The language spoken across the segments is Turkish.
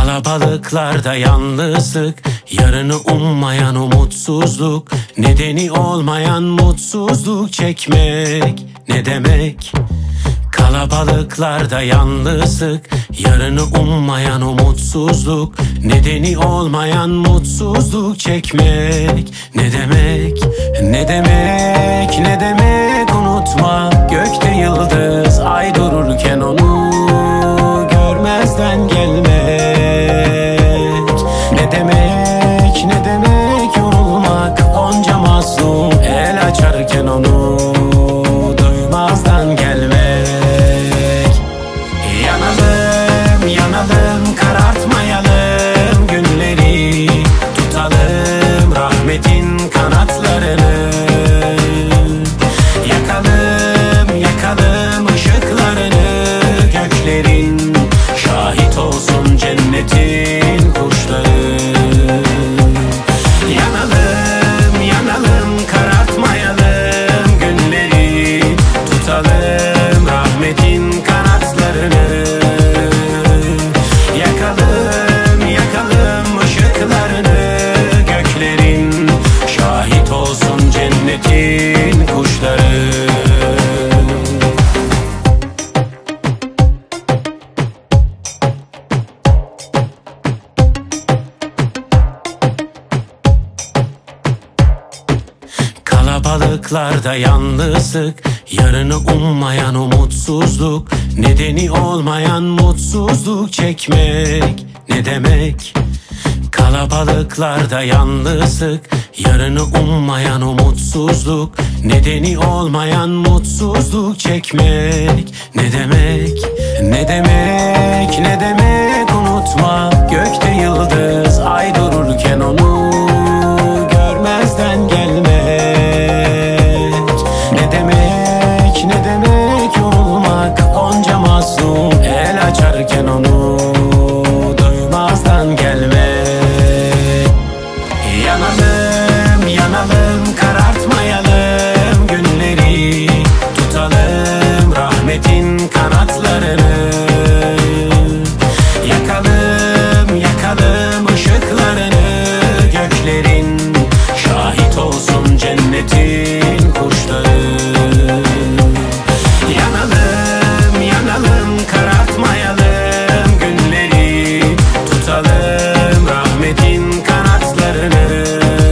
Kalabalıklarda yalnızlık, yarını ummayan umutsuzluk, nedeni olmayan mutsuzluk çekmek ne demek? Kalabalıklarda yalnızlık, yarını ummayan umutsuzluk, nedeni olmayan mutsuzluk çekmek ne demek? Ne demek, ne demek unutma, gökte yıldız ay dururken onu görmezden gelmek. Ne demek, ne demek yorulmak, onca mazlum el açarken onu duymazdan gelmek. Yanalım, yanalım, karartmayalım günleri, tutalım rahmetin kanatlarını. Yakalım, yakalım ışıklarını, göklerin şahit olsun cennetin kuşları. Yanalım, yanalım, karartmayalım günleri, tutalım rahmetin kanatlarını. Yakalım, yakalım ışıklarını, göklerin şahit olsun cennetin kuşları. Kalabalıklarda yalnızlık, yarını ummayan umutsuzluk, nedeni olmayan mutsuzluk çekmek ne demek? Kalabalıklarda yalnızlık, yarını ummayan umutsuzluk, nedeni olmayan mutsuzluk çekmek ne demek? Ne demek, ne demek unutma, gökte yıldız ay dururken onu görmezden gelmek. Ne demek, ne demek yorulmak, onca mazlum el açarken onu duymazdan gelmek. Yanalım, yanalım, karartmayalım günleri, tutalım rahmetin kanatlarını. Yakalım, yakalım ışıklarını, göklerin şahit olsun cennetin kuşları. Yanalım, yanalım, karartmayalım günleri, tutalım rahmetin kanatlarını.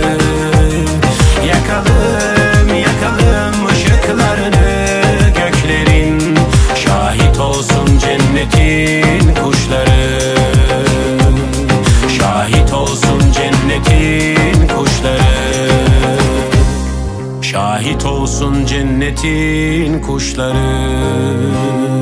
Yakalım, yakalım ışıklarını, göklerin şahit olsun cennetin kuşları. Şahit olsun cennetin kuşları. Şahit olsun cennetin kuşları.